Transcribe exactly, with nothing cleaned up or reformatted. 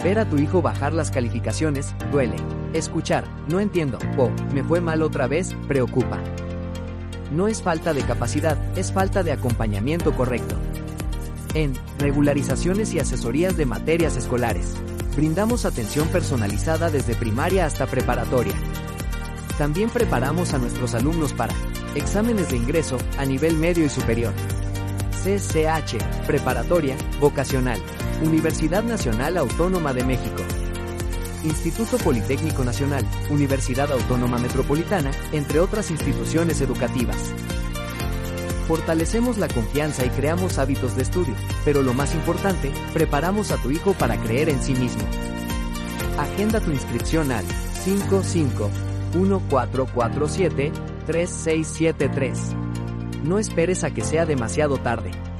Ver a tu hijo bajar las calificaciones, duele. Escuchar, no entiendo, o, me fue mal otra vez, preocupa. No es falta de capacidad, es falta de acompañamiento correcto. En Regularizaciones y Asesorías de Materias Escolares, brindamos atención personalizada desde primaria hasta preparatoria. También preparamos a nuestros alumnos para exámenes de ingreso a nivel medio y superior. C C H, preparatoria, vocacional, Universidad Nacional Autónoma de México, Instituto Politécnico Nacional, Universidad Autónoma Metropolitana, entre otras instituciones educativas. Fortalecemos la confianza y creamos hábitos de estudio, pero lo más importante, preparamos a tu hijo para creer en sí mismo. Agenda tu inscripción al cinco cinco uno cuatro cuatro siete tres seis siete tres. No esperes a que sea demasiado tarde.